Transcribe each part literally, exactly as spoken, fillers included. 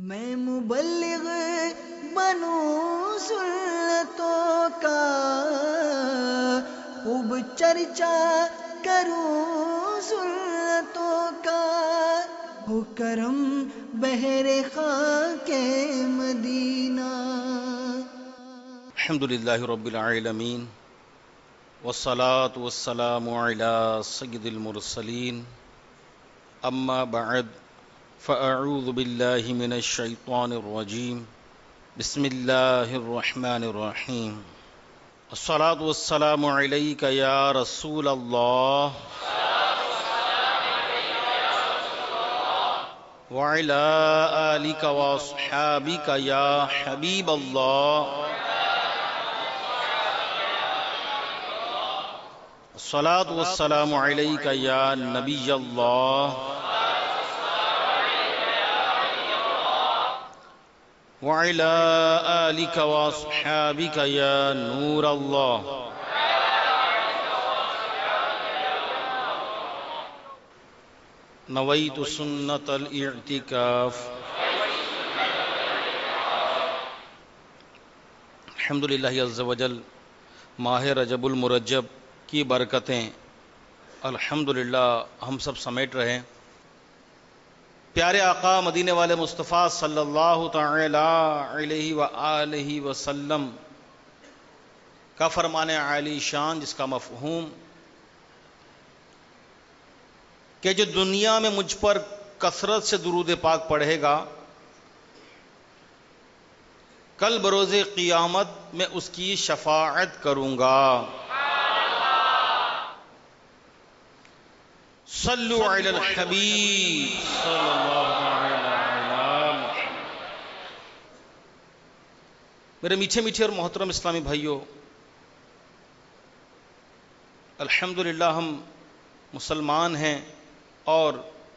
میں مبلغ بنوں سنتوں کا، خوب چرچا کروں سنتوں کا، ہو کرم بحر خاک مدینہ۔ الحمدللہ رب العالمین، والصلاة والسلام علی سید المرسلین، اما بعد فاعوذ باللہ من الشیطان الرجیم، بسم اللہ الرحمن الرحیم۔ الصلاة والسلام علیک یا رسول اللہ وعلی آلک واصحابک یا حبیب اللہ۔ الصلاة والسلام علیک یا نبی اللہ وعلی آلک واصحابک یا نور اللہ۔ نویت سنت الاعتکاف۔ الحمدللہ عز وجل، ماہ رجب المرجب کی برکتیں الحمدللہ ہم سب سمیٹ رہے ہیں۔ پیارے آقا مدینے والے مصطفیٰ صلی اللہ تعالی علیہ وآلہ وسلم کا فرمان عالی شان، جس کا مفہوم کہ جو دنیا میں مجھ پر کثرت سے درود پاک پڑھے گا، کل بروز قیامت میں اس کی شفاعت کروں گا۔ صلو علی الحبیب صلی اللہ علیہ وسلم۔ میرے میٹھے میٹھے اور محترم اسلامی بھائیوں، الحمدللہ ہم مسلمان ہیں، اور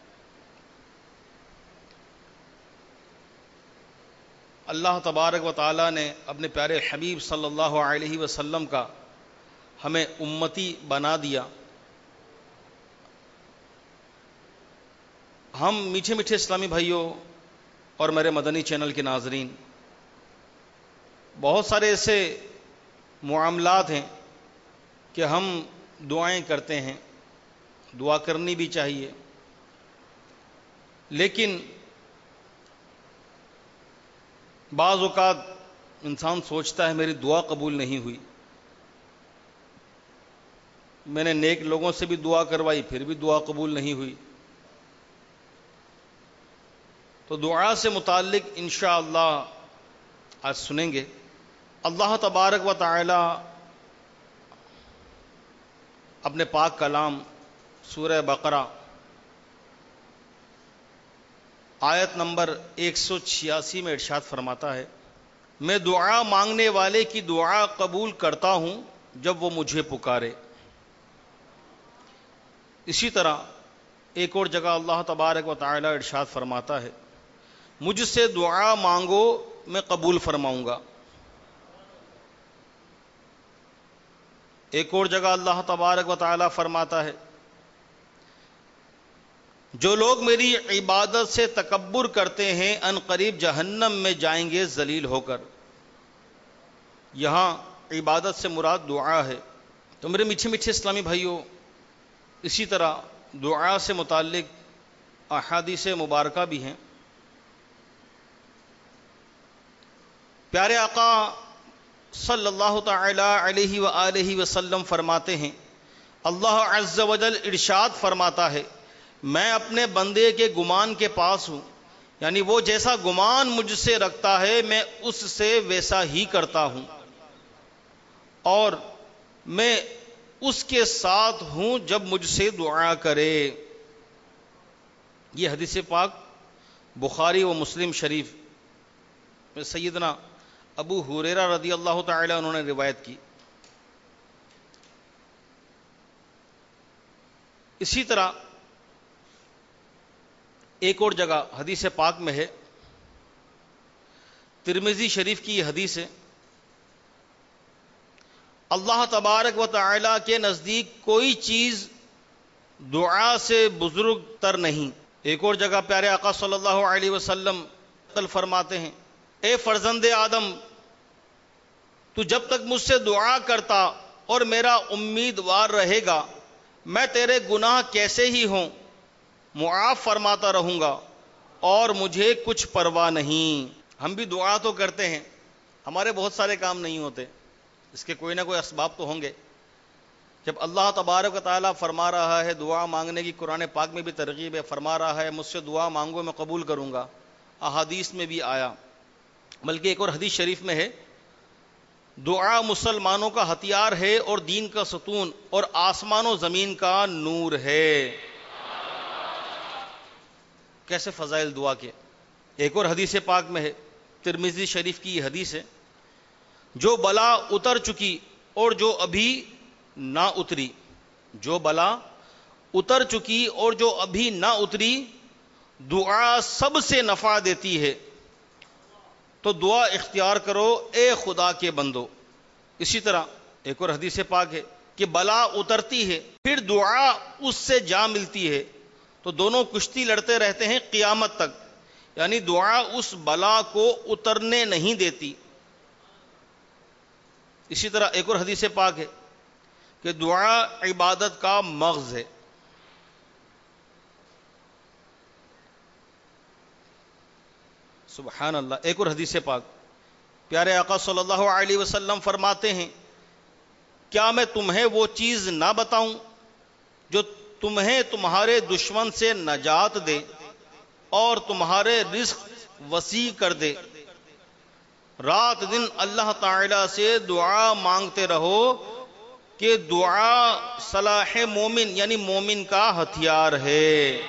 اللہ تبارک و تعالی نے اپنے پیارے حبیب صلی اللہ علیہ وسلم کا ہمیں امتی بنا دیا۔ ہم میٹھے میٹھے اسلامی بھائیوں اور میرے مدنی چینل کے ناظرین، بہت سارے ایسے معاملات ہیں کہ ہم دعائیں کرتے ہیں، دعا کرنی بھی چاہیے، لیکن بعض اوقات انسان سوچتا ہے میری دعا قبول نہیں ہوئی، میں نے نیک لوگوں سے بھی دعا کروائی پھر بھی دعا قبول نہیں ہوئی۔ تو دعا سے متعلق انشاءاللہ آج سنیں گے۔ اللہ تبارک و تعالی اپنے پاک کلام سورہ بقرہ آیت نمبر ایک سو چھیاسی میں ارشاد فرماتا ہے، میں دعا مانگنے والے کی دعا قبول کرتا ہوں جب وہ مجھے پکارے۔ اسی طرح ایک اور جگہ اللہ تبارک و تعالی ارشاد فرماتا ہے، مجھ سے دعا مانگو میں قبول فرماؤں گا۔ ایک اور جگہ اللہ تبارک و تعالی فرماتا ہے، جو لوگ میری عبادت سے تکبر کرتے ہیں ان قریب جہنم میں جائیں گے ذلیل ہو کر۔ یہاں عبادت سے مراد دعا ہے۔ تو میرے میٹھے میٹھے اسلامی بھائیوں، اسی طرح دعا سے متعلق احادیث مبارکہ بھی ہیں۔ پیارے آقا صلی اللہ تعالی علیہ وآلہ وسلم فرماتے ہیں، اللہ عز و جل ارشاد فرماتا ہے، میں اپنے بندے کے گمان کے پاس ہوں، یعنی وہ جیسا گمان مجھ سے رکھتا ہے میں اس سے ویسا ہی کرتا ہوں، اور میں اس کے ساتھ ہوں جب مجھ سے دعا کرے۔ یہ حدیث پاک بخاری و مسلم شریف میں سیدنا ابو ہریرہ رضی اللہ تعالی انہوں نے روایت کی۔ اسی طرح ایک اور جگہ حدیث پاک میں ہے، ترمذی شریف کی یہ حدیث ہے، اللہ تبارک و تعالی کے نزدیک کوئی چیز دعا سے بزرگ تر نہیں۔ ایک اور جگہ پیارے آقا صلی اللہ علیہ وسلم وجل فرماتے ہیں اے فرزند آدم، تو جب تک مجھ سے دعا کرتا اور میرا امیدوار رہے گا، میں تیرے گناہ کیسے ہی ہوں معاف فرماتا رہوں گا اور مجھے کچھ پرواہ نہیں۔ ہم بھی دعا تو کرتے ہیں، ہمارے بہت سارے کام نہیں ہوتے، اس کے کوئی نہ کوئی اسباب تو ہوں گے۔ جب اللہ تبارک و تعالیٰ فرما رہا ہے دعا مانگنے کی، قرآن پاک میں بھی ترغیب ہے، فرما رہا ہے مجھ سے دعا مانگو میں قبول کروں گا، احادیث میں بھی آیا، بلکہ ایک اور حدیث شریف میں ہے دعا مسلمانوں کا ہتھیار ہے اور دین کا ستون اور آسمان و زمین کا نور ہے۔ کیسے فضائل دعا کے۔ ایک اور حدیث پاک میں ہے، ترمذی شریف کی یہ حدیث ہے، جو بلا اتر چکی اور جو ابھی نہ اتری، جو بلا اتر چکی اور جو ابھی نہ اتری، دعا سب سے نفع دیتی ہے، تو دعا اختیار کرو اے خدا کے بندو۔ اسی طرح ایک اور حدیث پاک ہے کہ بلا اترتی ہے پھر دعا اس سے جا ملتی ہے، تو دونوں کشتی لڑتے رہتے ہیں قیامت تک، یعنی دعا اس بلا کو اترنے نہیں دیتی۔ اسی طرح ایک اور حدیث پاک ہے کہ دعا عبادت کا مغز ہے۔ سبحان اللہ۔ ایک اور حدیث پاک پیارے آقا صلی اللہ علیہ وسلم فرماتے ہیں کیا میں تمہیں وہ چیز نہ بتاؤں جو تمہیں تمہارے دشمن سے نجات دے اور تمہارے رزق وسیع کر دے۔ رات دن اللہ تعالی سے دعا مانگتے رہو کہ دعا صلاح مومن یعنی مومن کا ہتھیار ہے۔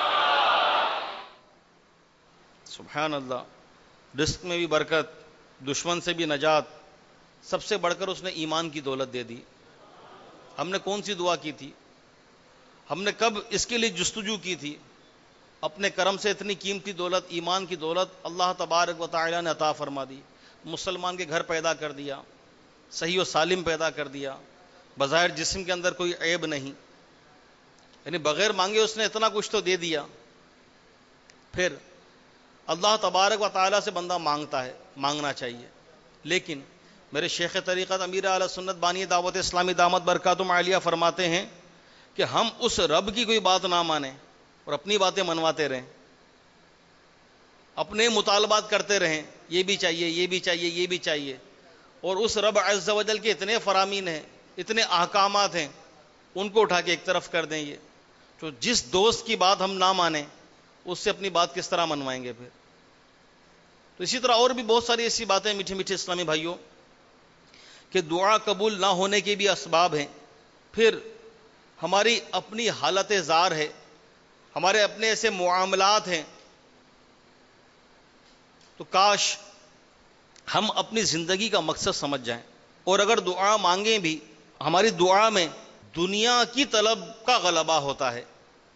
سبحان اللہ۔ رزق میں بھی برکت، دشمن سے بھی نجات، سب سے بڑھ کر اس نے ایمان کی دولت دے دی۔ ہم نے کون سی دعا کی تھی؟ ہم نے کب اس کے لیے جستجو کی تھی؟ اپنے کرم سے اتنی قیمتی دولت، ایمان کی دولت اللہ تبارک و تعالی نے عطا فرما دی، مسلمان کے گھر پیدا کر دیا، صحیح و سالم پیدا کر دیا، بظاہر جسم کے اندر کوئی عیب نہیں، یعنی بغیر مانگے اس نے اتنا کچھ تو دے دیا۔ پھر اللہ تبارک و تعالیٰ سے بندہ مانگتا ہے، مانگنا چاہیے، لیکن میرے شیخ طریقت امیر اہل سنت بانی دعوت اسلامی دامت برکاتہم عالیہ فرماتے ہیں کہ ہم اس رب کی کوئی بات نہ مانیں اور اپنی باتیں منواتے رہیں، اپنے مطالبات کرتے رہیں، یہ بھی چاہیے یہ بھی چاہیے یہ بھی چاہیے، اور اس رب عز و جل کے اتنے فرامین ہیں، اتنے احکامات ہیں، ان کو اٹھا کے ایک طرف کر دیں۔ یہ تو جس دوست کی بات ہم نہ مانیں اس سے اپنی بات کس طرح منوائیں گے پھر؟ تو اسی طرح اور بھی بہت ساری ایسی باتیں میٹھے میٹھے اسلامی بھائیوں کہ دعا قبول نہ ہونے کے بھی اسباب ہیں۔ پھر ہماری اپنی حالت زار ہے، ہمارے اپنے ایسے معاملات ہیں، تو کاش ہم اپنی زندگی کا مقصد سمجھ جائیں، اور اگر دعا مانگیں بھی ہماری دعا میں دنیا کی طلب کا غلبہ ہوتا ہے،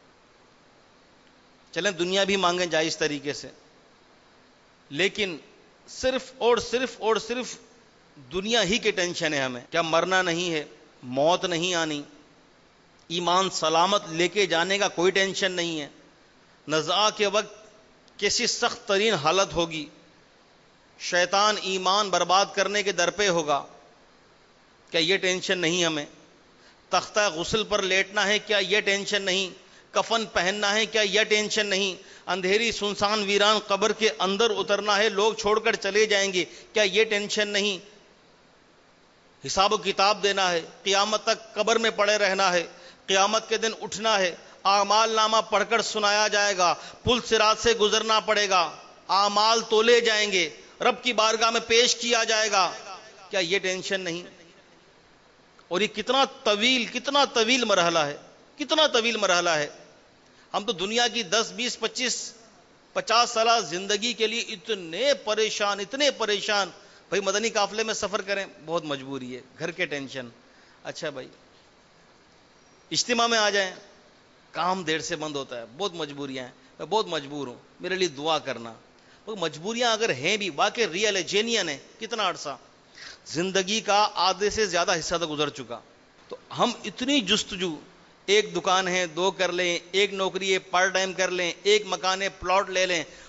چلیں دنیا بھی مانگیں جائز طریقے سے، لیکن صرف اور صرف اور صرف دنیا ہی کی ٹینشن ہے ہمیں، کیا مرنا نہیں ہے، موت نہیں آنی، ایمان سلامت لے کے جانے کا کوئی ٹینشن نہیں ہے، نزاع کے وقت کیسی سخت ترین حالت ہوگی، شیطان ایمان برباد کرنے کے در پہ ہوگا، کیا یہ ٹینشن نہیں ہمیں؟ تختہ غسل پر لیٹنا ہے، کیا یہ ٹینشن نہیں؟ کفن پہننا ہے، کیا یہ ٹینشن نہیں؟ اندھیری سنسان ویران قبر کے اندر اترنا ہے، لوگ چھوڑ کر چلے جائیں گے، کیا یہ ٹینشن نہیں؟ حساب و کتاب دینا ہے، قیامت تک قبر میں پڑے رہنا ہے، قیامت کے دن اٹھنا ہے، اعمال نامہ پڑھ کر سنایا جائے گا، پل صراط سے گزرنا پڑے گا، اعمال تولے جائیں گے، رب کی بارگاہ میں پیش کیا جائے گا، کیا یہ ٹینشن نہیں؟ اور یہ کتنا طویل کتنا طویل مرحلہ ہے، کتنا طویل مرحلہ ہے۔ ہم تو دنیا کی دس بیس پچیس پچاس سالہ زندگی کے لیے اتنے پریشان اتنے پریشان بھائی مدنی قافلے میں سفر کریں بہت مجبوری ہے، گھر کے ٹینشن، اچھا بھائی اجتماع میں آ جائیں کام دیر سے بند ہوتا ہے، بہت مجبوریاں ہیں، میں بہت مجبور ہوں، میرے لیے دعا کرنا۔ وہ مجبوریاں اگر ہیں بھی واقعی ریئل ہے، جینین ہے، کتنا عرصہ زندگی کا آدھے سے زیادہ حصہ تو گزر چکا، تو ہم اتنی جستجو، ایک دکان ہے دو کر لیں، ایک نوکری ہے پارٹ ٹائم کر لیں، ایک مکان ہے پلاٹ لے لیں،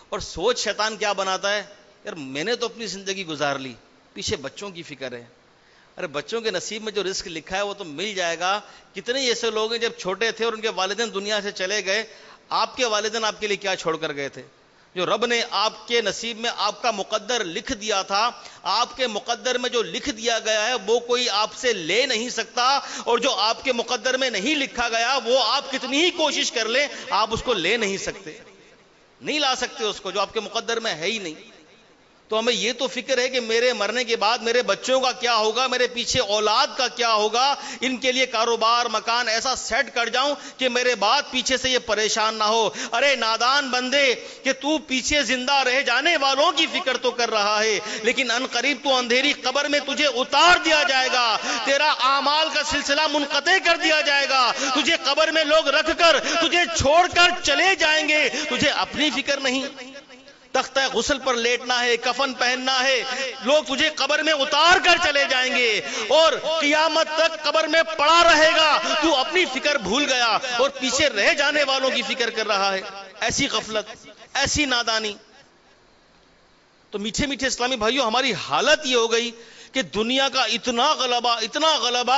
اور سوچ شیطان کیا بناتا ہے، یار میں نے تو اپنی زندگی گزار لی، پیچھے بچوں کی فکر ہے. ارے بچوں کے نصیب میں جو رزق لکھا ہے وہ تو مل جائے گا. کتنے ایسے لوگ ہیں جب چھوٹے تھے اور ان کے والدین دنیا سے چلے گئے، آپ کے والدین آپ کے لیے کیا چھوڑ کر گئے تھے؟ جو رب نے آپ کے نصیب میں آپ کا مقدر لکھ دیا تھا، آپ کے مقدر میں جو لکھ دیا گیا ہے وہ کوئی آپ سے لے نہیں سکتا، اور جو آپ کے مقدر میں نہیں لکھا گیا وہ آپ کتنی ہی کوشش کر لیں آپ اس کو لے نہیں سکتے، نہیں لا سکتے اس کو، جو آپ کے مقدر میں ہے ہی نہیں. تو ہمیں یہ تو فکر ہے کہ میرے مرنے کے بعد میرے بچوں کا کیا ہوگا، میرے پیچھے اولاد کا کیا ہوگا، ان کے لیے کاروبار مکان ایسا سیٹ کر جاؤں کہ میرے بعد پیچھے سے یہ پریشان نہ ہو. ارے نادان بندے کہ تو پیچھے زندہ رہ جانے والوں کی فکر تو کر رہا ہے، لیکن ان قریب تو اندھیری قبر میں تجھے اتار دیا جائے گا، تیرا اعمال کا سلسلہ منقطع کر دیا جائے گا، تجھے قبر میں لوگ رکھ کر تجھے چھوڑ کر چلے جائیں گے، تجھے اپنی فکر نہیں. تختہ غسل پر لیٹنا ہے، کفن پہننا ہے، لوگ تجھے قبر میں اتار کر چلے جائیں گے اور قیامت تک قبر میں پڑا رہے گا، تو اپنی فکر بھول گیا اور پیچھے رہ جانے والوں کی فکر کر رہا ہے. ایسی غفلت، ایسی نادانی. تو میٹھے میٹھے اسلامی بھائیوں، ہماری حالت یہ ہو گئی کہ دنیا کا اتنا غلبہ، اتنا غلبہ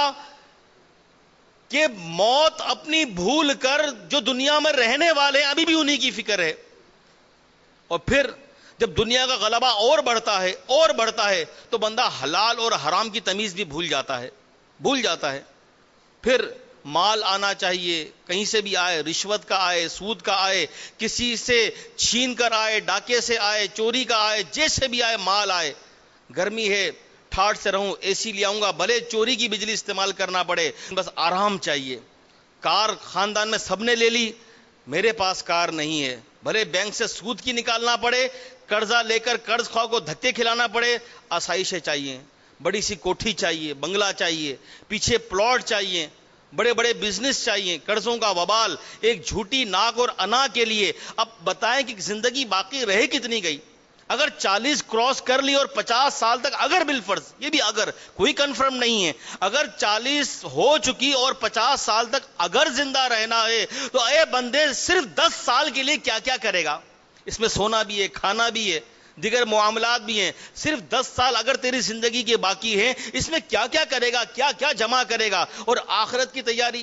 کہ موت اپنی بھول کر جو دنیا میں رہنے والے ابھی بھی انہی کی فکر ہے. اور پھر جب دنیا کا غلبہ اور بڑھتا ہے اور بڑھتا ہے تو بندہ حلال اور حرام کی تمیز بھی بھول جاتا ہے بھول جاتا ہے پھر مال آنا چاہیے، کہیں سے بھی آئے، رشوت کا آئے، سود کا آئے، کسی سے چھین کر آئے، ڈاکے سے آئے، چوری کا آئے، جیسے بھی آئے مال آئے. گرمی ہے ٹھاٹ سے رہوں، اے سی لے آؤں گا، بھلے چوری کی بجلی استعمال کرنا پڑے، بس آرام چاہیے. کار خاندان میں سب نے لے لی، میرے پاس کار نہیں ہے، بھلے بینک سے سود کی نکالنا پڑے، قرضہ لے کر قرض خواہ کو دھکے کھلانا پڑے، آسائشیں چاہیے، بڑی سی کوٹھی چاہیے، بنگلہ چاہیے، پیچھے پلاٹ چاہیے، بڑے بڑے بزنس چاہیے، قرضوں کا وبال، ایک جھوٹی ناک اور انا کے لیے. اب بتائیں کہ زندگی باقی رہ کتنی گئی؟ اگر چالیس کراس کر لی اور پچاس سال تک اگر بالفرض، یہ بھی اگر، کوئی کنفرم نہیں ہے، اگر چالیس ہو چکی اور پچاس سال تک اگر زندہ رہنا ہے تو اے بندے صرف دس سال کے لیے کیا کیا کرے گا؟ اس میں سونا بھی ہے، کھانا بھی ہے، دیگر معاملات بھی ہیں. صرف دس سال اگر تیری زندگی کے باقی ہیں، اس میں کیا کیا کرے گا، کیا کیا جمع کرے گا؟ اور آخرت کی تیاری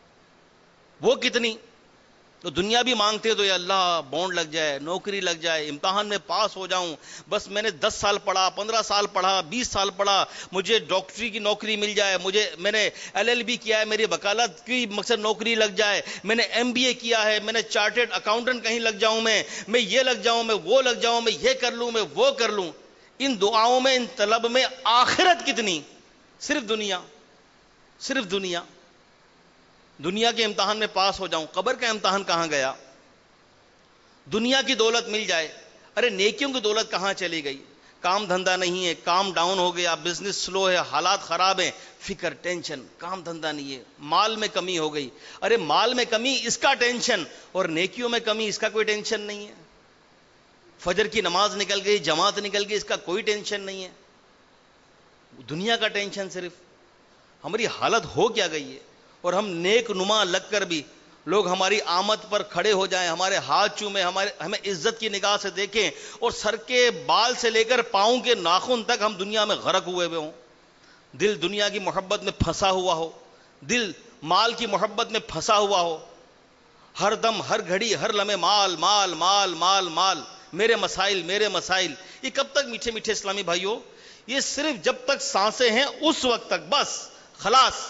وہ کتنی؟ تو دنیا بھی مانگتے تو یا اللہ بونڈ لگ جائے، نوکری لگ جائے، امتحان میں پاس ہو جاؤں، بس میں نے دس سال پڑھا، پندرہ سال پڑھا، بیس سال پڑھا، مجھے ڈاکٹری کی نوکری مل جائے، مجھے میں نے ایل ایل بی کیا ہے، میری وکالت کی مقصد نوکری لگ جائے، میں نے ایم بی اے کیا ہے، میں نے چارٹرڈ اکاؤنٹنٹ کہیں لگ جاؤں، میں میں یہ لگ جاؤں، میں وہ لگ جاؤں، میں یہ کر لوں، میں وہ کر لوں. ان دعاؤں میں، ان طلب میں آخرت کتنی؟ صرف دنیا، صرف دنیا. دنیا کے امتحان میں پاس ہو جاؤں، قبر کا امتحان کہاں گیا؟ دنیا کی دولت مل جائے، ارے نیکیوں کی دولت کہاں چلی گئی؟ کام دھندہ نہیں ہے، کام ڈاؤن ہو گیا، بزنس سلو ہے، حالات خراب ہیں، فکر، ٹینشن، کام دھندہ نہیں ہے، مال میں کمی ہو گئی، ارے مال میں کمی اس کا ٹینشن، اور نیکیوں میں کمی اس کا کوئی ٹینشن نہیں ہے. فجر کی نماز نکل گئی، جماعت نکل گئی، اس کا کوئی ٹینشن نہیں ہے، دنیا کا ٹینشن صرف. ہماری حالت ہو کیا گئی ہے؟ اور ہم نیک نما لگ کر بھی لوگ ہماری آمد پر کھڑے ہو جائیں، ہمارے ہاتھ چومیں، ہمارے ہمیں عزت کی نگاہ سے دیکھیں، اور سر کے بال سے لے کر پاؤں کے ناخن تک ہم دنیا میں غرق ہوئے ہوئے ہوں. دل دنیا کی محبت میں پھنسا ہوا ہو، دل مال کی محبت میں پھنسا ہوا ہو، ہر دم، ہر گھڑی، ہر لمحے مال مال مال مال مال، میرے مسائل میرے مسائل. یہ کب تک میٹھے میٹھے اسلامی بھائیوں؟ یہ صرف جب تک سانسیں ہیں اس وقت تک، بس خلاص.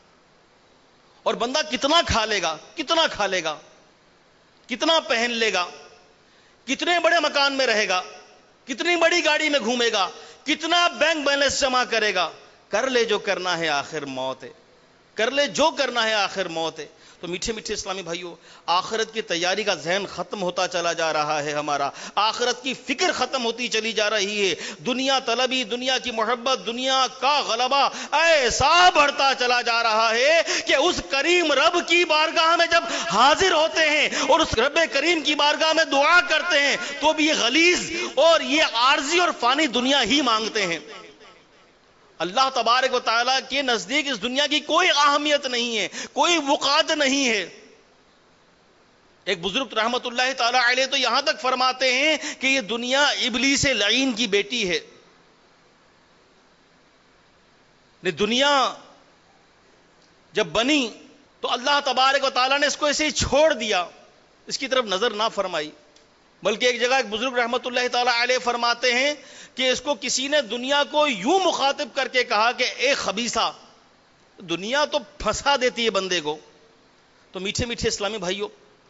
اور بندہ کتنا کھا لے گا، کتنا کھا لے گا، کتنا پہن لے گا، کتنے بڑے مکان میں رہے گا، کتنی بڑی گاڑی میں گھومے گا، کتنا بینک بیلنس جمع کرے گا؟ کر لے جو کرنا ہے، آخر موت ہے. کر لے جو کرنا ہے، آخر موت ہے. تو میٹھے میٹھے اسلامی بھائیوں، آخرت کی تیاری کا ذہن ختم ہوتا چلا جا رہا ہے ہمارا، آخرت کی فکر ختم ہوتی چلی جا رہی ہے. دنیا طلبی، دنیا کی محبت، دنیا کا غلبہ ایسا بڑھتا چلا جا رہا ہے کہ اس کریم رب کی بارگاہ میں جب حاضر ہوتے ہیں اور اس رب کریم کی بارگاہ میں دعا کرتے ہیں تو بھی یہ غلیظ اور یہ عارضی اور فانی دنیا ہی مانگتے ہیں. اللہ تبارک و تعالیٰ کے نزدیک اس دنیا کی کوئی اہمیت نہیں ہے، کوئی وقعت نہیں ہے. ایک بزرگ رحمت اللہ تعالی علیہ تو یہاں تک فرماتے ہیں کہ یہ دنیا ابلیس لعین کی بیٹی ہے. دنیا جب بنی تو اللہ تبارک و تعالیٰ نے اس کو ایسے ہی چھوڑ دیا, اس کی طرف نظر نہ فرمائی. بلکہ ایک جگہ ایک بزرگ رحمت اللہ تعالی علیہ فرماتے ہیں کہ اس کو کسی نے دنیا کو یوں مخاطب کر کے کہا کہ اے خبیثہ, دنیا تو پھنسا دیتی ہے بندے کو. تو میٹھے میٹھے اسلامی بھائیوں,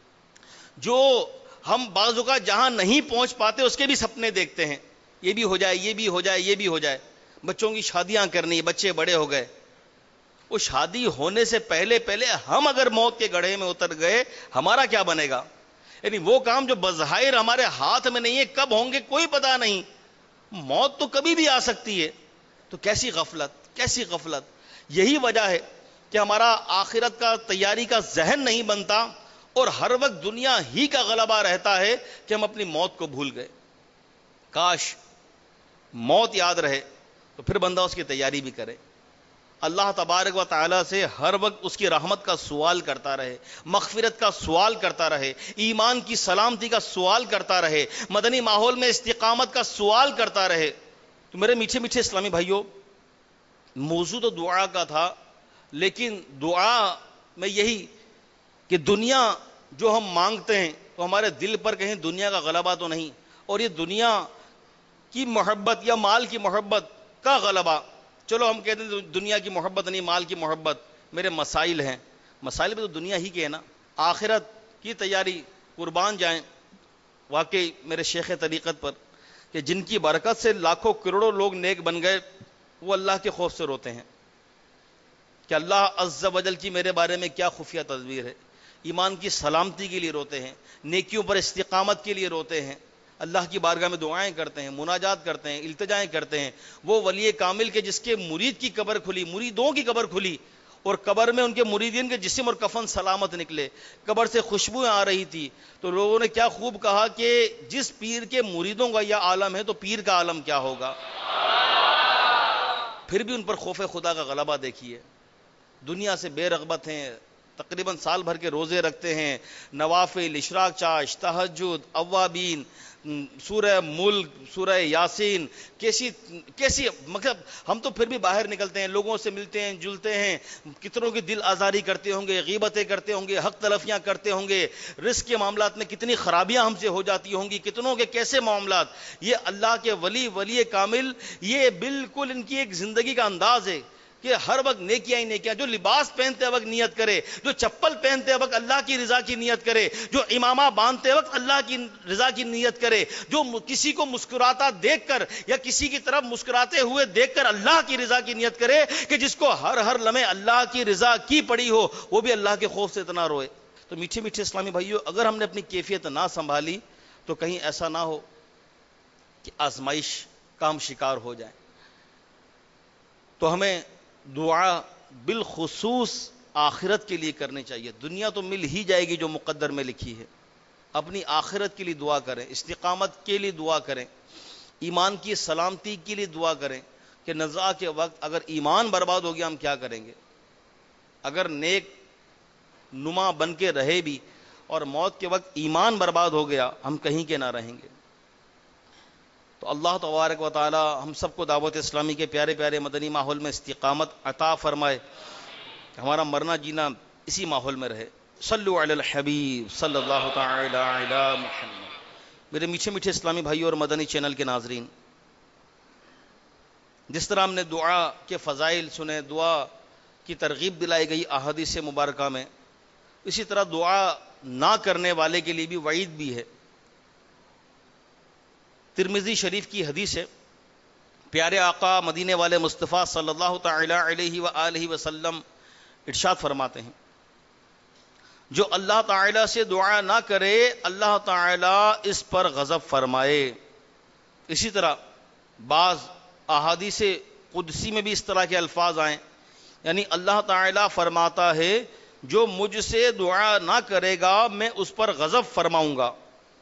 جو ہم بعض اوقات جہاں نہیں پہنچ پاتے اس کے بھی سپنے دیکھتے ہیں, یہ بھی ہو جائے, یہ بھی ہو جائے, یہ بھی ہو جائے. بچوں کی شادیاں کرنی, بچے بڑے ہو گئے, وہ شادی ہونے سے پہلے پہلے ہم اگر موت کے گڑھے میں اتر گئے ہمارا کیا بنے گا؟ یعنی وہ کام جو بظاہر ہمارے ہاتھ میں نہیں ہے, کب ہوں گے کوئی پتہ نہیں, موت تو کبھی بھی آ سکتی ہے. تو کیسی غفلت, کیسی غفلت. یہی وجہ ہے کہ ہمارا آخرت کا تیاری کا ذہن نہیں بنتا اور ہر وقت دنیا ہی کا غلبہ رہتا ہے کہ ہم اپنی موت کو بھول گئے. کاش موت یاد رہے تو پھر بندہ اس کی تیاری بھی کرے, اللہ تبارک و تعالی سے ہر وقت اس کی رحمت کا سوال کرتا رہے, مغفرت کا سوال کرتا رہے, ایمان کی سلامتی کا سوال کرتا رہے, مدنی ماحول میں استقامت کا سوال کرتا رہے. تو میرے میٹھے میٹھے اسلامی بھائیوں, موضوع تو دعا کا تھا, لیکن دعا میں یہی کہ دنیا جو ہم مانگتے ہیں تو ہمارے دل پر کہیں دنیا کا غلبہ تو نہیں, اور یہ دنیا کی محبت یا مال کی محبت کا غلبہ. چلو ہم کہتے ہیں دنیا کی محبت نہیں, مال کی محبت. میرے مسائل ہیں, مسائل بھی تو دنیا ہی کے ہیں نا. آخرت کی تیاری, قربان جائیں واقعی میرے شیخ طریقت پر کہ جن کی برکت سے لاکھوں کروڑوں لوگ نیک بن گئے, وہ اللہ کے خوف سے روتے ہیں کہ اللہ عز و جل کی میرے بارے میں کیا خفیہ تدبیر ہے. ایمان کی سلامتی کے لیے روتے ہیں, نیکیوں پر استقامت کے لیے روتے ہیں, اللہ کی بارگاہ میں دعائیں کرتے ہیں, مناجات کرتے ہیں, التجائیں کرتے ہیں. وہ ولی کامل کے جس کے مرید کی قبر کھلی, مریدوں کی قبر کھلی, اور قبر میں ان کے مریدین کے جسم اور کفن سلامت نکلے, قبر سے خوشبوئیں آ رہی تھی. تو لوگوں نے کیا خوب کہا کہ جس پیر کے مریدوں کا یہ عالم ہے تو پیر کا عالم کیا ہوگا. پھر بھی ان پر خوف خدا کا غلبہ دیکھیے, دنیا سے بے رغبت ہیں, تقریباً سال بھر کے روزے رکھتے ہیں, نوافل, اشراق چاش, تہجد, اوابین, سورہ ملک, سورہ یاسین, کیسی کیسی مطلب ہم تو پھر بھی باہر نکلتے ہیں, لوگوں سے ملتے ہیں, جلتے ہیں, کتنوں کی دل آزاری کرتے ہوں گے, غیبتیں کرتے ہوں گے, حق تلفیاں کرتے ہوں گے, رزق کے معاملات میں کتنی خرابیاں ہم سے ہو جاتی ہوں گی, کتنوں کے کیسے معاملات. یہ اللہ کے ولی, ولی کامل, یہ بالکل ان کی ایک زندگی کا انداز ہے کہ ہر وقت نیکیاں ہی نیکیاں. جو لباس پہنتے وقت نیت کرے, جو چپل پہنتے وقت اللہ کی رضا کی نیت کرے, جو امامہ باندھتے وقت اللہ کی رضا کی نیت کرے, جو کسی کو مسکراتا دیکھ کر یا کسی کی طرف مسکراتے ہوئے دیکھ کر اللہ کی رضا کی نیت کرے, کہ جس کو ہر ہر لمحے اللہ کی رضا کی پڑی ہو, وہ بھی اللہ کے خوف سے اتنا روئے. تو میٹھے میٹھے اسلامی بھائیوں, اگر ہم نے اپنی کیفیت نہ سنبھالی تو کہیں ایسا نہ ہو کہ آزمائش کا ہم شکار ہو جائیں. تو ہمیں دعا بالخصوص آخرت کے لیے کرنی چاہیے. دنیا تو مل ہی جائے گی جو مقدر میں لکھی ہے, اپنی آخرت کے لیے دعا کریں, استقامت کے لیے دعا کریں, ایمان کی سلامتی کے لیے دعا کریں کہ نزاع کے وقت اگر ایمان برباد ہو گیا ہم کیا کریں گے. اگر نیک نما بن کے رہے بھی اور موت کے وقت ایمان برباد ہو گیا ہم کہیں کے نہ رہیں گے. تو اللہ تبارک و تعالی ہم سب کو دعوت اسلامی کے پیارے پیارے مدنی ماحول میں استقامت عطا فرمائے, ہمارا مرنا جینا اسی ماحول میں رہے. صلو علی الحبیب صلی اللہ تعالی علی محمد. میرے میٹھے میٹھے اسلامی بھائیوں اور مدنی چینل کے ناظرین, جس طرح ہم نے دعا کے فضائل سنے, دعا کی ترغیب دلائی گئی احادیث مبارکہ میں, اسی طرح دعا نہ کرنے والے کے لیے بھی وعید بھی ہے. ترمذی شریف کی حدیث ہے, پیارے آقا مدینے والے مصطفیٰ صلی اللہ تعالی علیہ وآلہ وسلم ارشاد فرماتے ہیں, جو اللہ تعالی سے دعا نہ کرے اللہ تعالی اس پر غضب فرمائے. اسی طرح بعض احادیث قدسی میں بھی اس طرح کے الفاظ آئیں, یعنی اللہ تعالی فرماتا ہے جو مجھ سے دعا نہ کرے گا میں اس پر غضب فرماؤں گا.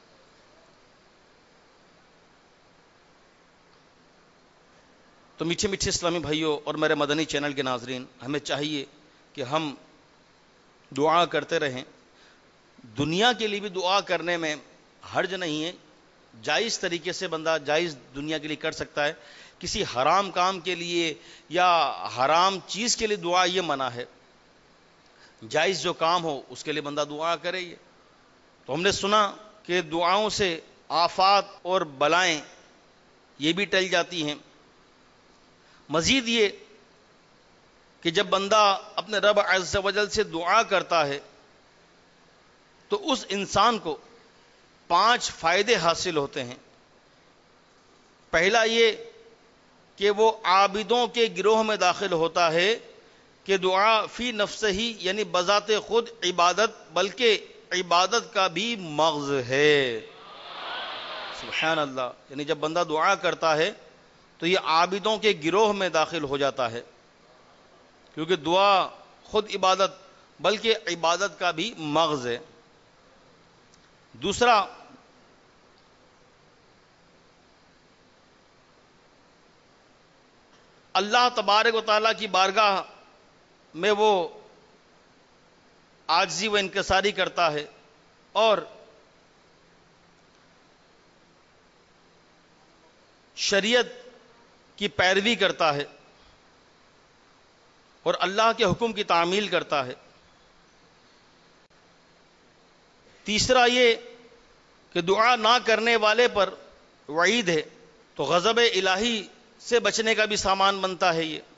تو میٹھے میٹھے اسلامی بھائیوں اور میرے مدنی چینل کے ناظرین, ہمیں چاہیے کہ ہم دعا کرتے رہیں, دنیا کے لیے بھی دعا کرنے میں حرج نہیں ہے، جائز طریقے سے بندہ جائز دنیا کے لیے کر سکتا ہے. کسی حرام کام کے لیے یا حرام چیز کے لیے دعا یہ منع ہے. جائز جو کام ہو اس کے لیے بندہ دعا کرے. یہ تو ہم نے سنا کہ دعاؤں سے آفات اور بلائیں یہ بھی ٹل جاتی ہیں. مزید یہ کہ جب بندہ اپنے رب عز و جل سے دعا کرتا ہے تو اس انسان کو پانچ فائدے حاصل ہوتے ہیں. پہلا یہ کہ وہ عابدوں کے گروہ میں داخل ہوتا ہے کہ دعا فی نفس ہی یعنی بذات خود عبادت بلکہ عبادت کا بھی مغز ہے. سبحان اللہ. یعنی جب بندہ دعا کرتا ہے تو یہ عابدوں کے گروہ میں داخل ہو جاتا ہے، کیونکہ دعا خود عبادت بلکہ عبادت کا بھی مغز ہے. دوسرا، اللہ تبارک و تعالیٰ کی بارگاہ میں وہ عاجزی و انکساری کرتا ہے اور شریعت کی پیروی کرتا ہے اور اللہ کے حکم کی تعمیل کرتا ہے. تیسرا یہ کہ دعا نہ کرنے والے پر وعید ہے، تو غضب الہی سے بچنے کا بھی سامان بنتا ہے یہ.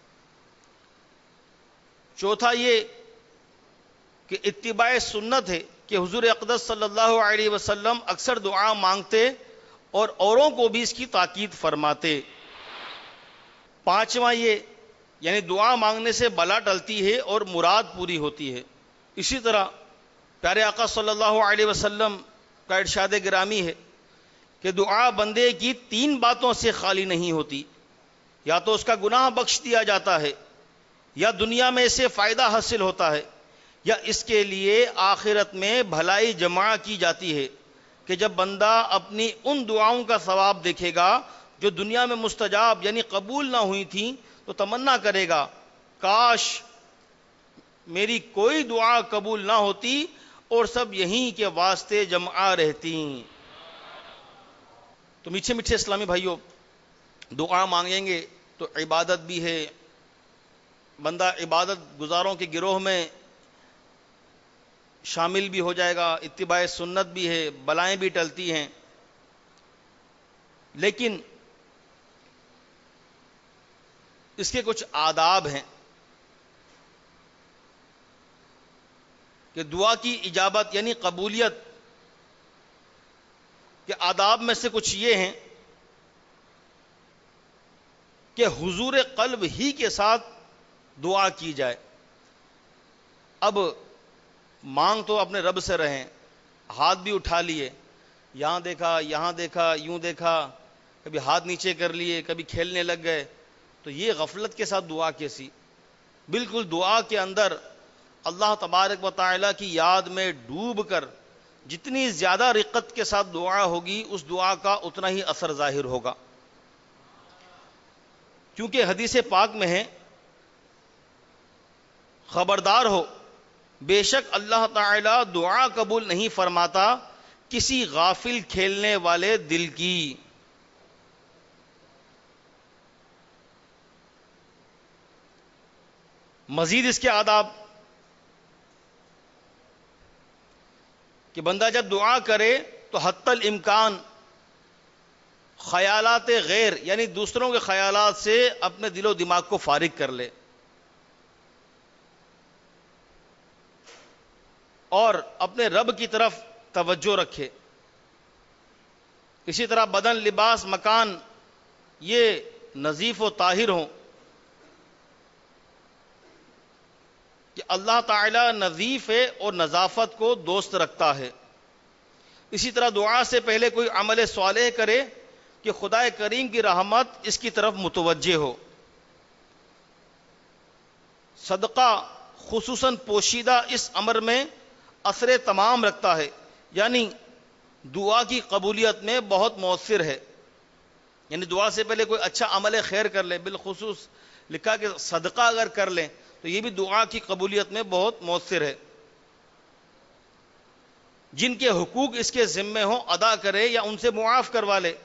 چوتھا یہ کہ اتباع سنت ہے کہ حضور اقدس صلی اللہ علیہ وسلم اکثر دعا مانگتے اور اوروں کو بھی اس کی تاکید فرماتے. پانچواں یہ یعنی دعا مانگنے سے بلا ٹلتی ہے اور مراد پوری ہوتی ہے. اسی طرح پیارے آقا صلی اللہ علیہ وسلم کا ارشاد گرامی ہے کہ دعا بندے کی تین باتوں سے خالی نہیں ہوتی، یا تو اس کا گناہ بخش دیا جاتا ہے، یا دنیا میں اسے فائدہ حاصل ہوتا ہے، یا اس کے لیے آخرت میں بھلائی جمع کی جاتی ہے کہ جب بندہ اپنی ان دعاؤں کا ثواب دیکھے گا جو دنیا میں مستجاب یعنی قبول نہ ہوئی تھیں تو تمنا کرے گا کاش میری کوئی دعا قبول نہ ہوتی اور سب یہیں کے واسطے جمع رہتی. تو میٹھے میٹھے اسلامی بھائیوں، دعا مانگیں گے تو عبادت بھی ہے، بندہ عبادت گزاروں کے گروہ میں شامل بھی ہو جائے گا، اتباع سنت بھی ہے، بلائیں بھی ٹلتی ہیں. لیکن اس کے کچھ آداب ہیں کہ دعا کی اجابت یعنی قبولیت کے آداب میں سے کچھ یہ ہیں کہ حضور قلب ہی کے ساتھ دعا کی جائے. اب مانگ تو اپنے رب سے رہیں، ہاتھ بھی اٹھا لیے، یہاں دیکھا یہاں دیکھا یوں دیکھا، کبھی ہاتھ نیچے کر لیے، کبھی کھیلنے لگ گئے، تو یہ غفلت کے ساتھ دعا کیسی؟ بالکل دعا کے اندر اللہ تبارک و تعالیٰ کی یاد میں ڈوب کر جتنی زیادہ رقت کے ساتھ دعا ہوگی اس دعا کا اتنا ہی اثر ظاہر ہوگا. کیونکہ حدیث پاک میں ہے خبردار ہو بے شک اللہ تعالیٰ دعا قبول نہیں فرماتا کسی غافل کھیلنے والے دل کی. مزید اس کے آداب کہ بندہ جب دعا کرے تو حتی الامکان خیالات غیر یعنی دوسروں کے خیالات سے اپنے دل و دماغ کو فارغ کر لے اور اپنے رب کی طرف توجہ رکھے. اسی طرح بدن، لباس، مکان یہ نظیف و طاہر ہوں کہ اللہ تعالی نظیف ہے اور نظافت کو دوست رکھتا ہے. اسی طرح دعا سے پہلے کوئی عمل صالح کرے کہ خدا کریم کی رحمت اس کی طرف متوجہ ہو. صدقہ خصوصاً پوشیدہ اس امر میں اثر تمام رکھتا ہے، یعنی دعا کی قبولیت میں بہت مؤثر ہے. یعنی دعا سے پہلے کوئی اچھا عمل خیر کر لے، بالخصوص لکھا کہ صدقہ اگر کر لیں تو یہ بھی دعا کی قبولیت میں بہت مؤثر ہے. جن کے حقوق اس کے ذمے ہوں ادا کرے یا ان سے معاف کروا لے.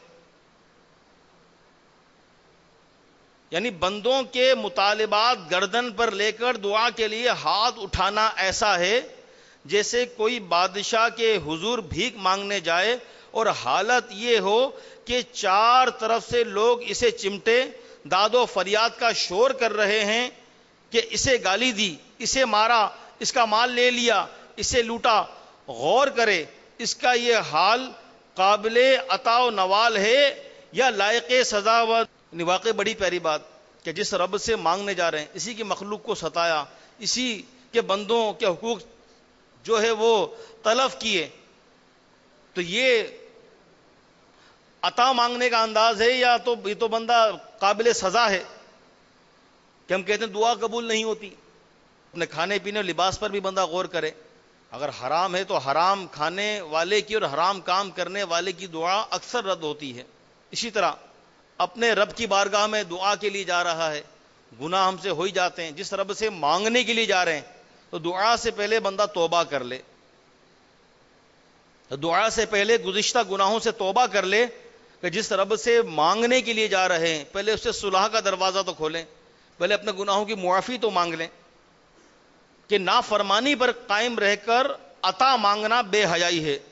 یعنی بندوں کے مطالبات گردن پر لے کر دعا کے لیے ہاتھ اٹھانا ایسا ہے جیسے کوئی بادشاہ کے حضور بھیک مانگنے جائے اور حالت یہ ہو کہ چار طرف سے لوگ اسے چمٹے داد و فریاد کا شور کر رہے ہیں کہ اسے گالی دی، اسے مارا، اس کا مال لے لیا، اسے لوٹا. غور کرے اس کا یہ حال قابل عطا و نوال ہے یا لائق سزا و. واقع بڑی پیاری بات کہ جس رب سے مانگنے جا رہے ہیں، اسی کی مخلوق کو ستایا، اسی کے بندوں کے حقوق جو ہے وہ تلف کیے، تو یہ عطا مانگنے کا انداز ہے یا تو یہ تو بندہ قابل سزا ہے کہ ہم کہتے ہیں دعا قبول نہیں ہوتی. اپنے کھانے پینے اور لباس پر بھی بندہ غور کرے. اگر حرام ہے تو حرام کھانے والے کی اور حرام کام کرنے والے کی دعا اکثر رد ہوتی ہے. اسی طرح اپنے رب کی بارگاہ میں دعا کے لیے جا رہا ہے، گناہ ہم سے ہو ہی جاتے ہیں، جس رب سے مانگنے کے لیے جا رہے ہیں تو دعا سے پہلے بندہ توبہ کر لے، دعا سے پہلے گزشتہ گناہوں سے توبہ کر لے کہ جس رب سے مانگنے کے لیے جا رہے ہیں پہلے اس سے صلح کا دروازہ تو کھولیں، پہلے اپنے گناہوں کی معافی تو مانگ لیں کہ نافرمانی پر قائم رہ کر عطا مانگنا بے حیائی ہے.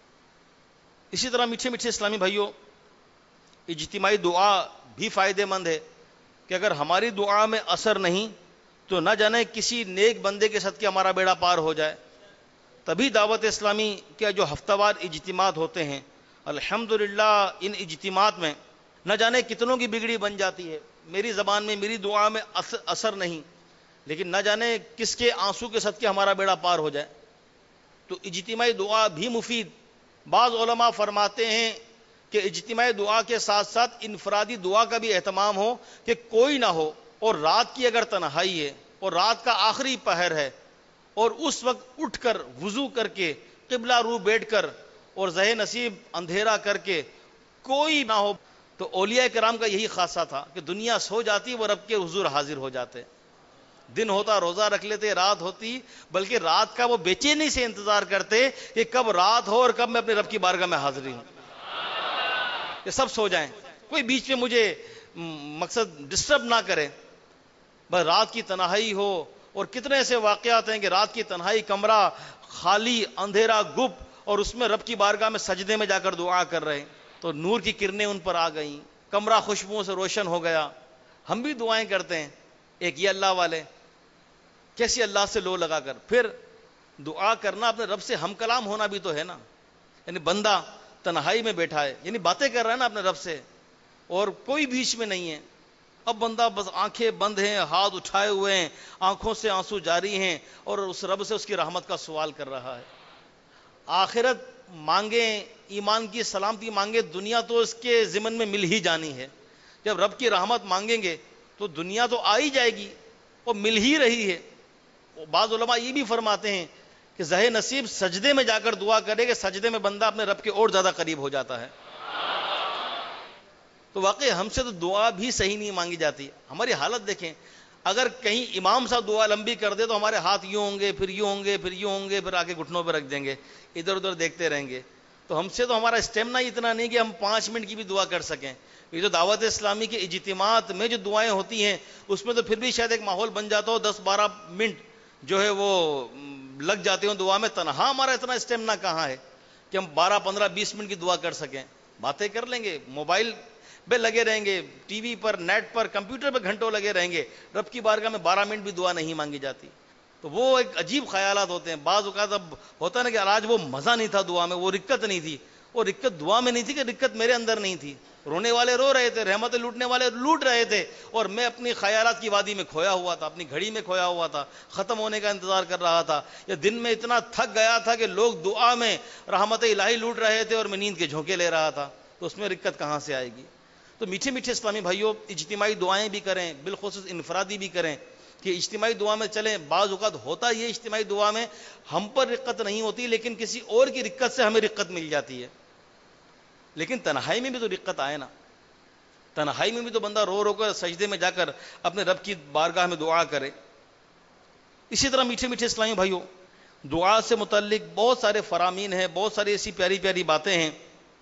اسی طرح میٹھے میٹھے اسلامی بھائیوں، اجتماعی دعا بھی فائدہ مند ہے کہ اگر ہماری دعا میں اثر نہیں تو نہ جانے کسی نیک بندے کے صدقے ہمارا بیڑا پار ہو جائے. تبھی دعوت اسلامی کے جو ہفتہ وار اجتماعات ہوتے ہیں، الحمدللہ ان اجتماعات میں نہ جانے کتنوں کی بگڑی بن جاتی ہے. میری زبان میں میری دعا میں اثر نہیں، لیکن نہ جانے کس کے آنسو کے صدقے ہمارا بیڑا پار ہو جائے. تو اجتماعی دعا بھی مفید. بعض علماء فرماتے ہیں کہ اجتماعی دعا کے ساتھ ساتھ انفرادی دعا کا بھی اہتمام ہو کہ کوئی نہ ہو اور رات کی اگر تنہائی ہے اور رات کا آخری پہر ہے اور اس وقت اٹھ کر وضو کر کے قبلہ رو بیٹھ کر اور زہ نصیب اندھیرا کر کے کوئی نہ ہو، تو اولیاء کرام کا یہی خاصہ تھا کہ دنیا سو جاتی وہ رب کے حضور حاضر ہو جاتے. دن ہوتا روزہ رکھ لیتے، رات ہوتی بلکہ رات کا وہ بے چینی سے انتظار کرتے کہ کب رات ہو اور کب میں اپنے رب کی بارگاہ میں حاضری ہوں، کہ سب سو جائیں، کوئی بیچ میں مجھے مقصد ڈسٹرب نہ کرے، بس رات کی تنہائی ہو. اور کتنے ایسے واقعات ہیں کہ رات کی تنہائی، کمرہ خالی، اندھیرا گپ، اور اس میں رب کی بارگاہ میں سجدے میں جا کر دعا کر رہے ہیں تو نور کی کرنیں ان پر آ گئیں، کمرہ خوشبوؤں سے روشن ہو گیا. ہم بھی دعائیں کرتے ہیں، ایک یہ اللہ والے کیسی اللہ سے لو لگا کر. پھر دعا کرنا اپنے رب سے ہم کلام ہونا بھی تو ہے نا. یعنی بندہ تنہائی میں بیٹھا ہے، یعنی باتیں کر رہا ہے نا اپنے رب سے، اور کوئی بیچ میں نہیں ہے. اب بندہ بس آنکھیں بند ہیں، ہاتھ اٹھائے ہوئے ہیں، آنکھوں سے آنسو جاری ہیں، اور اس رب سے اس کی رحمت کا سوال کر رہا ہے. آخرت مانگے، ایمان کی سلامتی مانگے، دنیا تو اس کے ضمن میں مل ہی جانی ہے. جب رب کی رحمت مانگیں گے تو دنیا تو آ ہی جائے گی اور مل ہی رہی ہے. بعض علماء یہ بھی فرماتے ہیں کہ زہ نصیب سجدے میں جا کر دعا کرے کہ سجدے میں بندہ اپنے رب کے اور زیادہ قریب ہو جاتا ہے. تو واقعی ہم سے تو دعا بھی صحیح نہیں مانگی جاتی. ہماری حالت دیکھیں، اگر کہیں امام صاحب دعا لمبی کر دے تو ہمارے ہاتھ یوں ہوں گے، پھر یوں ہوں گے، پھر یوں ہوں گے، پھر آگے گھٹنوں پہ رکھ دیں گے، ادھر ادھر دیکھتے رہیں گے. تو ہم سے تو ہمارا اسٹیمنا اتنا نہیں کہ ہم پانچ منٹ کی بھی دعا کر سکیں. یہ جو دعوت اسلامی کے اجتماعات میں جو دعائیں ہوتی ہیں اس میں تو پھر بھی شاید ایک ماحول بن جاتا ہو، دس بارہ منٹ جو ہے وہ لگ جاتے ہوں دعا میں. تنہا ہمارا اتنا اسٹیمنا کہاں ہے کہ ہم بارہ پندرہ بیس منٹ کی دعا کر سکیں. باتیں کر لیں گے، موبائل پہ لگے رہیں گے، ٹی وی پر، نیٹ پر، کمپیوٹر پہ گھنٹوں لگے رہیں گے. رب کی بارگاہ میں بارہ منٹ بھی دعا نہیں مانگی جاتی. تو وہ ایک عجیب خیالات ہوتے ہیں. بعض اوقات اب ہوتا ہے نا کہ آج وہ مزہ نہیں تھا دعا میں، وہ رکت نہیں تھی. وہ رکت دعا میں نہیں تھی کہ رکت میرے اندر نہیں تھی. رونے والے رو رہے تھے، رحمت لوٹنے والے لوٹ رہے تھے، اور میں اپنی خیالات کی وادی میں کھویا ہوا تھا، اپنی گھڑی میں کھویا ہوا تھا، ختم ہونے کا انتظار کر رہا تھا. یا دن میں اتنا تھک گیا تھا کہ لوگ دعا میں رحمت الہی لوٹ رہے تھے اور میں نیند کے جھونکے لے رہا تھا. تو اس میں رکت کہاں سے آئے گی؟ تو میٹھے میٹھے اسلامی بھائیوں، اجتماعی دعائیں بھی کریں، بالخصوص انفرادی بھی کریں کہ اجتماعی دعا میں چلیں. بعض اوقات ہوتا یہ اجتماعی دعا میں ہم پر رقت نہیں ہوتی لیکن کسی اور کی رقت سے ہمیں رقت مل جاتی ہے. لیکن تنہائی میں بھی تو رقت آئے نا. تنہائی میں بھی تو بندہ رو رو کر سجدے میں جا کر اپنے رب کی بارگاہ میں دعا کرے. اسی طرح میٹھے میٹھے اسلامی بھائیوں، دعا سے متعلق بہت سارے فرامین ہیں، بہت ساری ایسی پیاری پیاری باتیں ہیں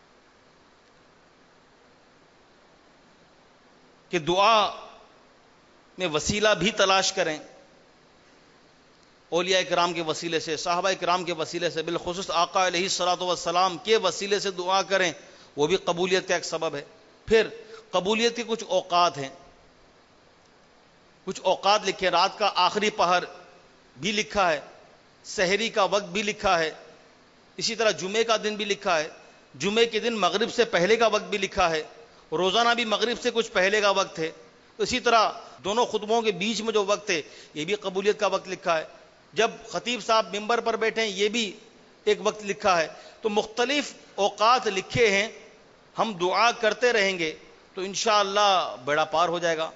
کہ دعا میں وسیلہ بھی تلاش کریں، اولیاء کرام کے وسیلے سے، صحابہ کرام کے وسیلے سے، بالخصوص آقا علیہ الصلوۃ والسلام کے وسیلے سے دعا کریں، وہ بھی قبولیت کا ایک سبب ہے۔ پھر قبولیت کے کچھ اوقات ہیں، کچھ اوقات لکھے، رات کا آخری پہر بھی لکھا ہے، سحری کا وقت بھی لکھا ہے، اسی طرح جمعے کا دن بھی لکھا ہے، جمعے کے دن مغرب سے پہلے کا وقت بھی لکھا ہے، روزانہ بھی مغرب سے کچھ پہلے کا وقت ہے، اسی طرح دونوں خطبوں کے بیچ میں جو وقت ہے یہ بھی قبولیت کا وقت لکھا ہے، جب خطیب صاحب ممبر پر بیٹھے ہیں یہ بھی ایک وقت لکھا ہے۔ تو مختلف اوقات لکھے ہیں، ہم دعا کرتے رہیں گے تو انشاءاللہ بیڑا پار ہو جائے گا۔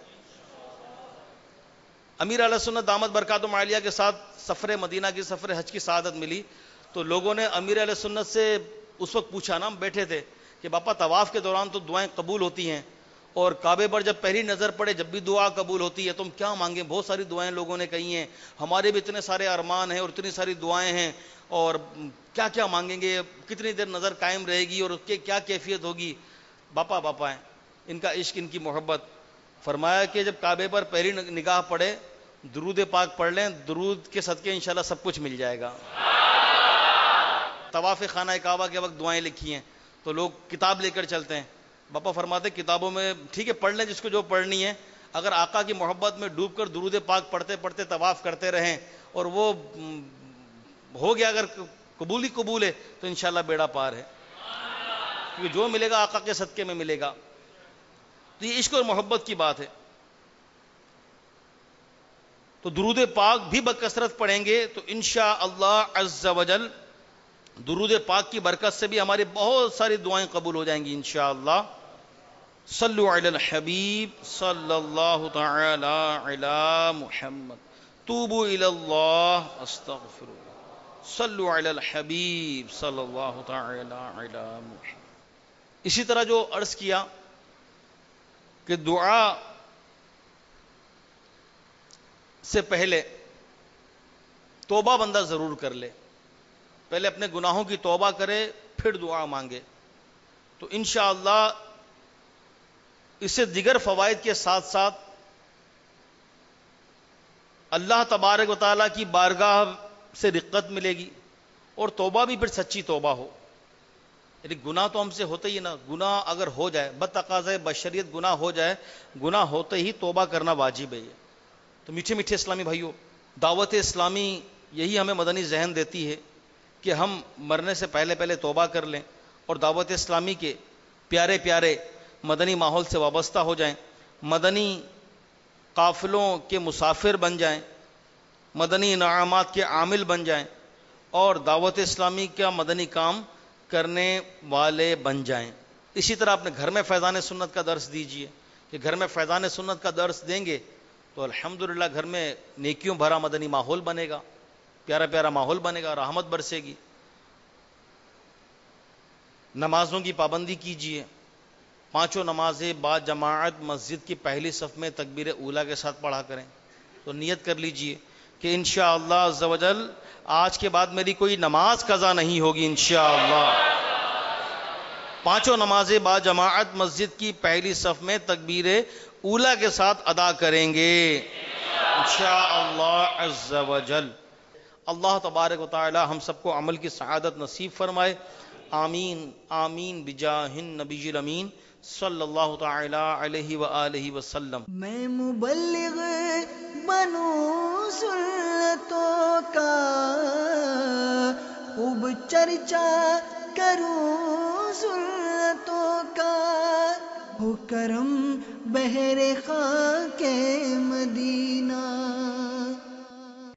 امیر علیہ سنت دامت برکاتہم عالیہ کے ساتھ سفر مدینہ کی، سفر حج کی سعادت ملی تو لوگوں نے امیر علیہ سنت سے اس وقت پوچھا نا، ہم بیٹھے تھے کہ باپا طواف کے دوران تو دعائیں قبول ہوتی ہیں اور کعبے پر جب پہلی نظر پڑے جب بھی دعا قبول ہوتی ہے، تم کیا مانگیں؟ بہت ساری دعائیں لوگوں نے کہی ہیں، ہمارے بھی اتنے سارے ارمان ہیں اور اتنی ساری دعائیں ہیں، اور کیا کیا مانگیں گے، کتنی دیر نظر قائم رہے گی اور اس کی کیا کیفیت ہوگی؟ باپا باپا ہیں، ان کا عشق، ان کی محبت۔ فرمایا کہ جب کعبے پر پہلی نگاہ پڑے درود پاک پڑھ لیں، درود کے صدقے انشاءاللہ سب کچھ مل جائے گا۔ طواف خانہ کعبہ کے وقت دعائیں لکھی ہیں تو لوگ کتاب لے کر چلتے ہیں، باپا فرماتے کتابوں میں ٹھیک ہے پڑھ لیں جس کو جو پڑھنی ہے، اگر آقا کی محبت میں ڈوب کر درود پاک پڑھتے پڑھتے طواف کرتے رہیں اور وہ ہو گیا، اگر قبول ہی قبول ہے تو انشاءاللہ بیڑا پار ہے، کیونکہ جو ملے گا آقا کے صدقے میں ملے گا۔ تو یہ عشق اور محبت کی بات ہے، تو درود پاک بھی بکثرت پڑھیں گے تو انشاءاللہ عز وجل درود پاک کی برکت سے بھی ہماری بہت ساری دعائیں قبول ہو جائیں گی انشاءاللہ۔ صلو علی الحبیب صلی اللہ تعالی علی محمد، توبوا الی اللہ استغفر اللہ، صلو علی الحبیب صلی اللہ تعالی علی محمد۔ اسی طرح جو عرض کیا کہ دعا سے پہلے توبہ بندہ ضرور کر لے، پہلے اپنے گناہوں کی توبہ کرے پھر دعا مانگے تو انشاءاللہ اس سے دیگر فوائد کے ساتھ ساتھ اللہ تبارک و تعالیٰ کی بارگاہ سے رقت ملے گی، اور توبہ بھی پھر سچی توبہ ہو، یعنی گناہ تو ہم سے ہوتا ہی نا، گناہ اگر ہو جائے بتقاضۂ بشریت گناہ ہو جائے، گناہ ہوتے ہی توبہ کرنا واجب ہے۔ یہ تو میٹھے میٹھے اسلامی بھائیوں، دعوت اسلامی یہی ہمیں مدنی ذہن دیتی ہے کہ ہم مرنے سے پہلے پہلے توبہ کر لیں اور دعوت اسلامی کے پیارے پیارے مدنی ماحول سے وابستہ ہو جائیں، مدنی قافلوں کے مسافر بن جائیں، مدنی انعامات کے عامل بن جائیں اور دعوت اسلامی کا مدنی کام کرنے والے بن جائیں۔ اسی طرح اپنے گھر میں فیضان سنت کا درس دیجئے کہ گھر میں فیضان سنت کا درس دیں گے تو الحمدللہ گھر میں نیکیوں بھرا مدنی ماحول بنے گا، پیارا پیارا ماحول بنے گا، رحمت برسے گی۔ نمازوں کی پابندی کیجئے، پانچوں نمازیں با جماعت مسجد کی پہلی صف میں تکبیر اولیٰ کے ساتھ پڑھا کریں۔ تو نیت کر لیجئے کہ انشاءاللہ عز و جل آج کے بعد میری کوئی نماز قضا نہیں ہوگی انشاءاللہ۔ پانچوں نمازیں با جماعت مسجد کی پہلی صف میں تکبیر اولیٰ کے ساتھ ادا کریں گے انشاءاللہ عز و جل۔ اللہ تبارک و تعالی ہم سب کو عمل کی سعادت نصیب فرمائے، آمین آمین بجاہ النبی الامین صلی اللہ تعالی علیہ وآلہ وسلم۔ میں مبلغ بنوں سنتوں کا، خوب چرچا کروں سنتوں کا، ہو کرم بہر خاک مدینہ۔